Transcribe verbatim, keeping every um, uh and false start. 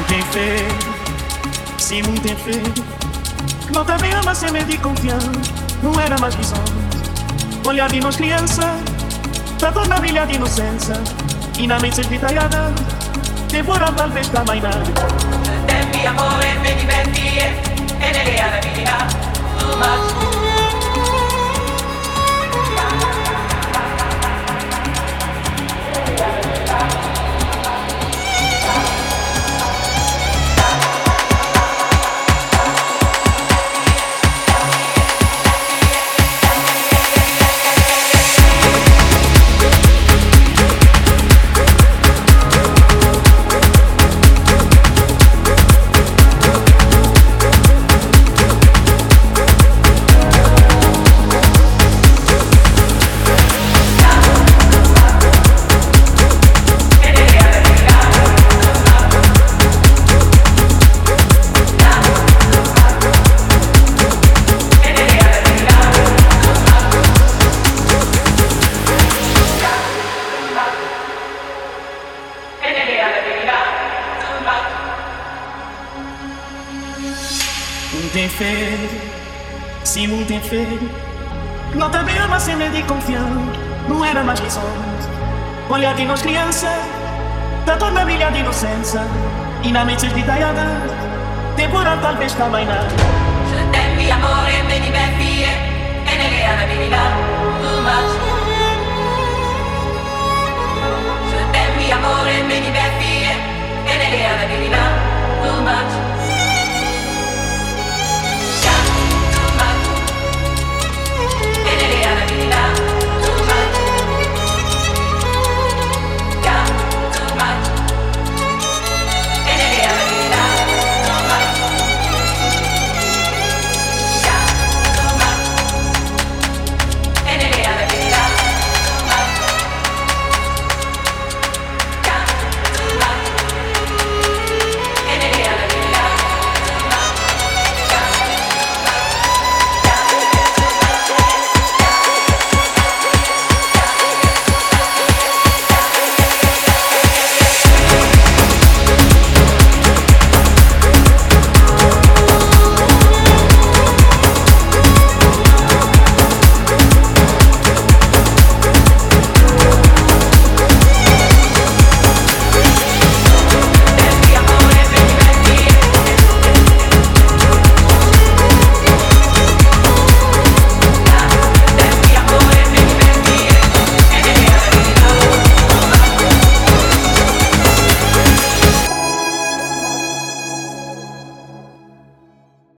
Tem fé, sim, muito tem fé. Não também ama sem medo e confiança. Não era mais visão. Olhar de nós criança, da dor na brilha de inocência. E na mente detalhada, devora talvez também nada. Tem mi amore, me divertir, e nelle alla too much. Tem fé, sim, muito tem fé. Não também ama sem medo e confiança. Não era mais visões. Olhar de nós criança, da dor na brilha de inocência. E na mente detalhada, temporal talvez também nada. Tem mi amore, me divertir, e nelle alla too much.